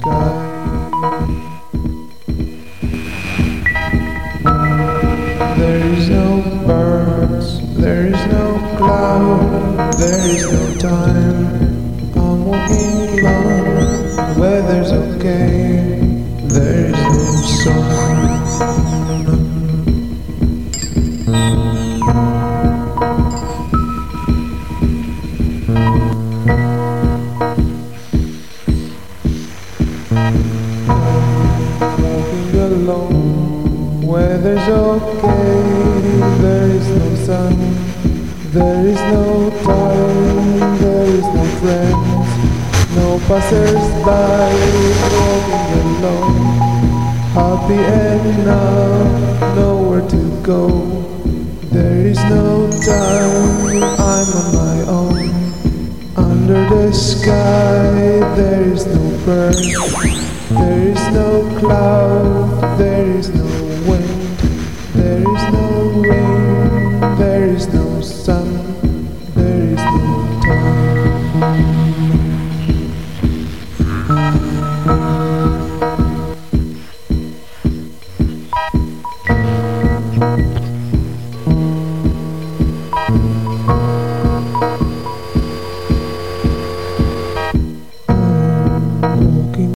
There is no birds, there is no cloud, there is no time. I'm walking alone, weather's okay, there is no sun. Walking alone, weather's okay, there is no sun, there is no time, there is no friends, no passers-by. Walking alone, happy enough, nowhere to go, there is no time, I'm on my own. Under the sky, there is no bird, there is no cloud, there is no wind.